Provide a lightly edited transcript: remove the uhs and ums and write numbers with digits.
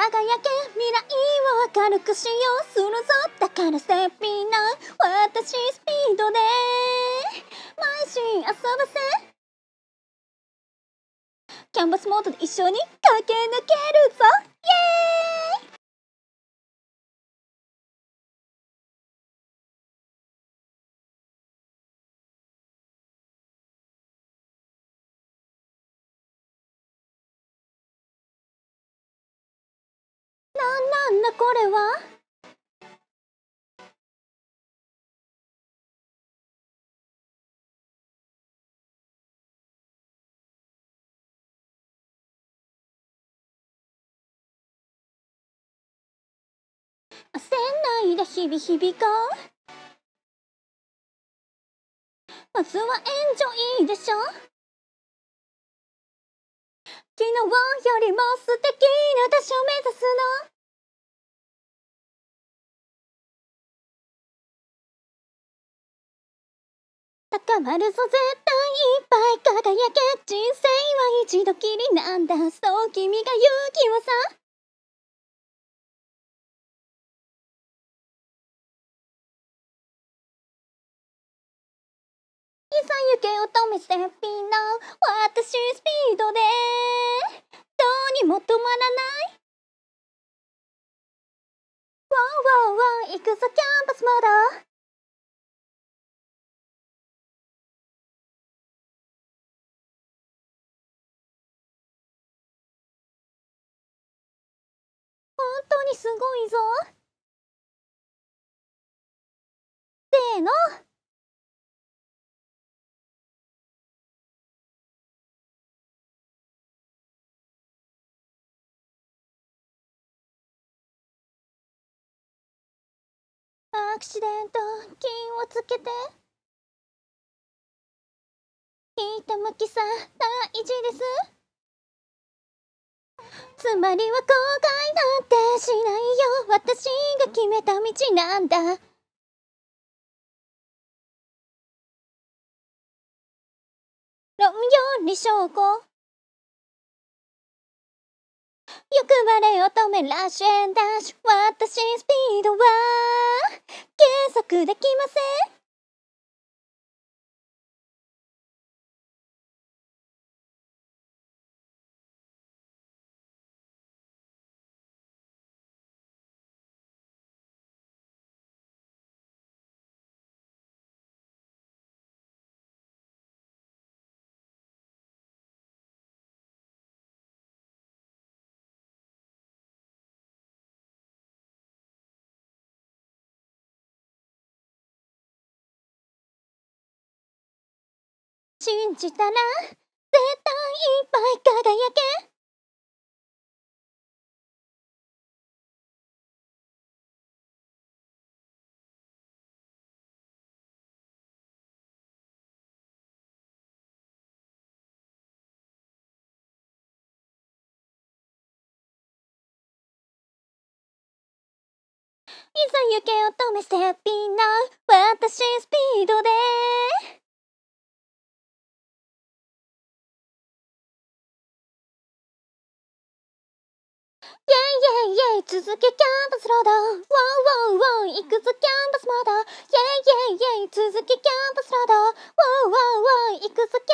輝け未来を明るくしようするぞだからステッピーな私スピードで毎週遊ばせキャンバスモードで一緒に駆け抜けるぞイエーイなんだこれは焦んないで日々日々がまずはエンジョイでしょ昨日よりも素敵な場所を目指すの高まるぞ絶対いっぱい輝け人生は一度きりなんだそう君が勇気をさいざ行け乙女ステッピーな私スピードでどうにも止まらないワンワンワン行くぞキャンバスモード本当にすごいぞせーのアクシデント気をつけてひたむきさ大事ですつまりは後悔なんてしないよ私が決めた道なんだ論より証拠欲張れ乙女ラッシュエンダッシュ私スピードは計測できません信じたら絶対いっぱい輝けいざ行け乙女ステッピーな私スピードでイェイイェイイェイ続けキャンバスロードワンワンワン行くぞキャンバスモードイェイイェイイェイ続けキャンバスロードワンワンワン行くぞキャ